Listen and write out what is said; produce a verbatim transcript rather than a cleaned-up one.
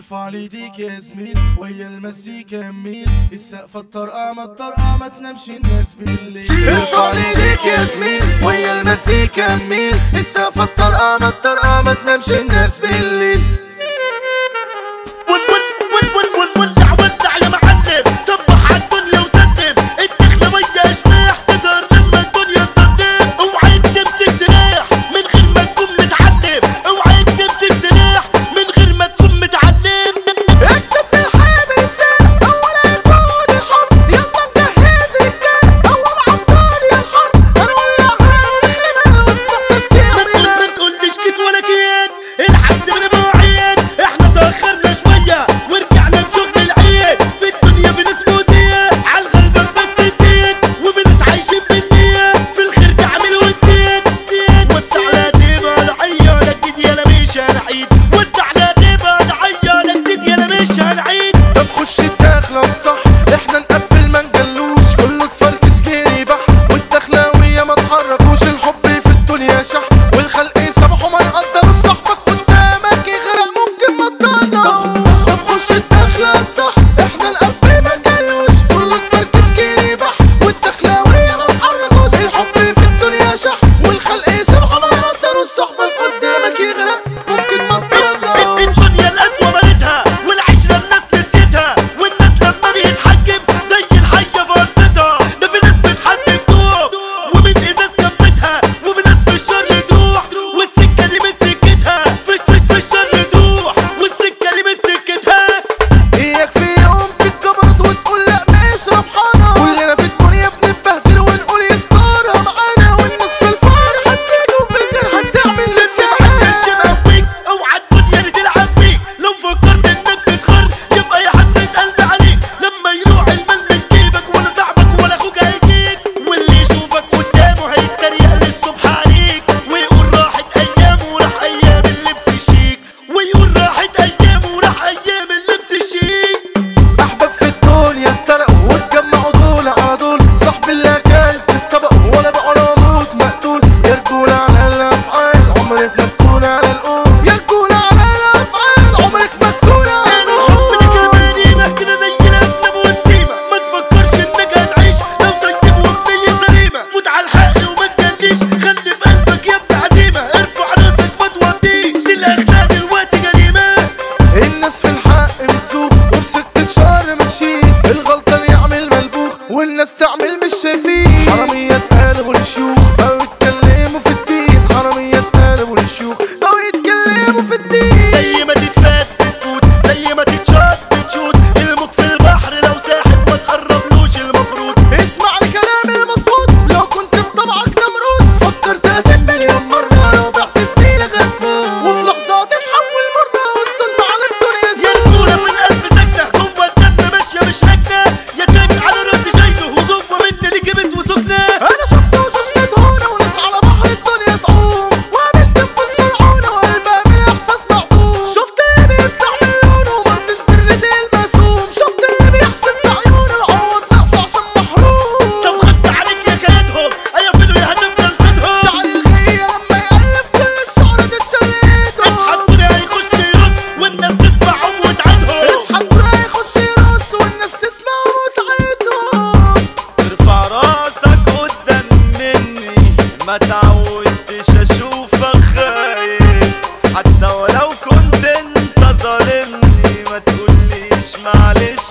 ارفع ليديك يا زميل ويا المزيكا يميل السقفة الطرقة ما الطرقة ما تنامش الناس بالليل. ارفع ليديك يا زميل ويا المزيكا يميل السقفة الطرقة ما الطرقة ما تنامش الناس بالليل. والناس تعمل مش شايفين حرامية اتقلبوا للشيوخ بقوا يتكلموا في الدين. حرامية اتقلبوا للشيوخ بقوا يتكلموا في الدين. زي ما تتفات بتفوت زي ما تتشات بتشوت الموج في البحر لو ساحب ما تقربلوش المفروض. اسمع لكلامي المظبوط لو كنت في طبعك نمرود فكر تلاتين مليون مرة لو بعت زميلك هتموت وفي لحظة تتحول مرة والظلم على الدنيا يا الكورة في القلب ساكنة جوه الدم ماشية مش راكنة يا تاني على راسي شايله وجوه مني اللي جبت وسكنة. انا شفت وشوش مدهونة وناس على بحر الدنيا تعوم وقابلت نفوس ملعونة وقلبها بالاحساس معدوم. شفت اللي بيطلع من لونه ومرضيش بالرد المسوم. شفت اللي بيحسد بعيونه العوض ناقصه عشان محروم. طب خمسة عليك يا كيدهم هيقفلوا يا هتفضل صدهم. شعر الخية لما يقلب كل الشعر تتشلدهم. اصحى الدنيا هيخش يرص والناس تسمعهم وتعدهم. اصحى الدنيا هيخش يرص والناس تسمعهم وتعدهم. ارفع راسك قدام مني ما تعودتش اشوفك خايف حتى ولو كنت انت ظالمني ما تقوليش معلش